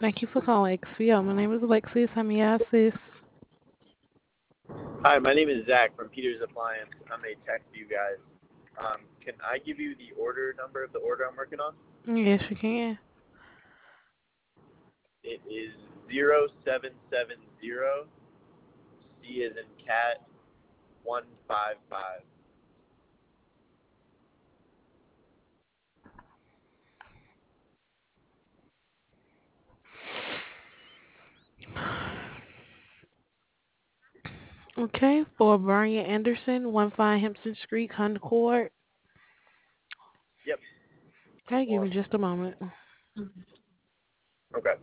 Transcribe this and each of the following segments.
Thank you for calling XPO. My name is Alexis. How may I assist? Hi, my name is Zach from Peter's Appliance. I'm a tech for you guys. Can I give you the order number of the order I'm working on? Yes, you can. It is 0770 C as in cat 155. Okay, for Brian Anderson, 15 Hampton Street, Concord. Yep. Okay, give me just a moment. Okay.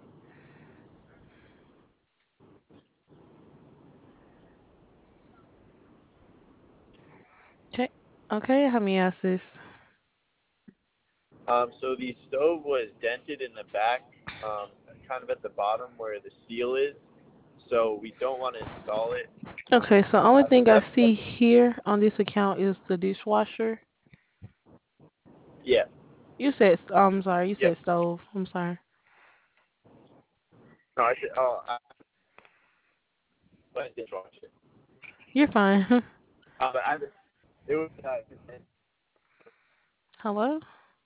Okay, okay, how may I assist? So the stove was dented in the back, kind of at the bottom where the seal is. So we don't want to install it. Okay, so only The thing I best. see here on this account is the dishwasher. Yeah. You said, I'm sorry, you Yep. said stove. I'm sorry. No, I said. Oh, I dishwasher. You're fine. But it was. Hello?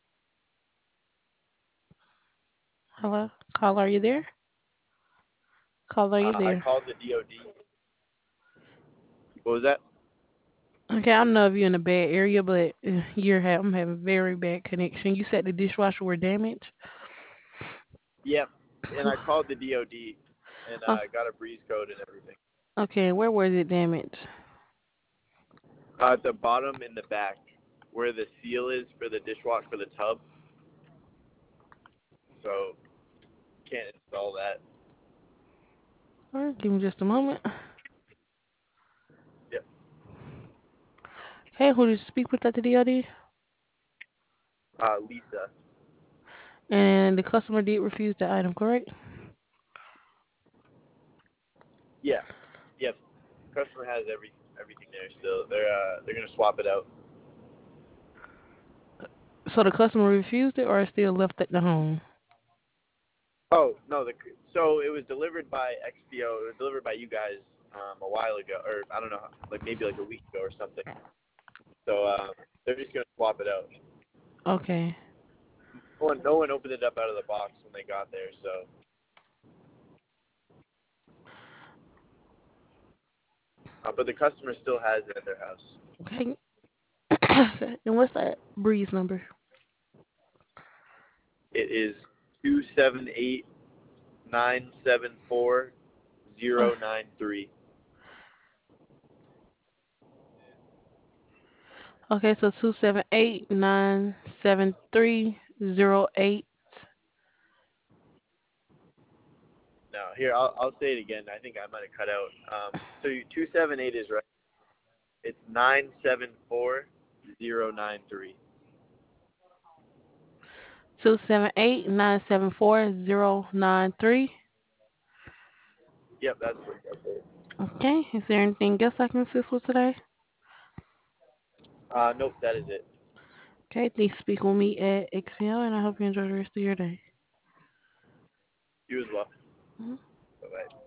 Hello? Caller, are you there? Caller, are you I there? called the DOD. What was that? Okay, I don't know if you're in a bad area, but I'm having very bad connection. You said the dishwasher were damaged? Yep. And I called the DOD and Oh, got a breeze code and everything. okay, where was it damaged? At the bottom in the back, where the seal is for the dishwasher for the tub. So can't install that. All right, give me just a moment. Yep. Hey, who did you speak with at the DOD? Lisa. And the customer did refuse the item, correct? Yeah. Yep. Customer has everything there still. They're gonna swap it out. So the customer refused it or it's still left at the home? Oh no, so it was delivered by XPO. It was delivered by you guys a while ago, or I don't know, like maybe like a week ago or something. So they're just gonna swap it out. Okay. No one opened it up out of the box when they got there, so but the customer still has it at their house. Okay. And what's that breeze number? It is 278-974-093. Okay, so 278-973-08. Now here I'll say it again. I think I might have cut out. So 278 is right. It's 974-093. 278-974-093. Yep, that's it. Okay, is there anything else I can assist with today? Nope, that is it. Okay, please speak with me at XPO and I hope you enjoy the rest of your day. You as well. Mhm. Bye bye.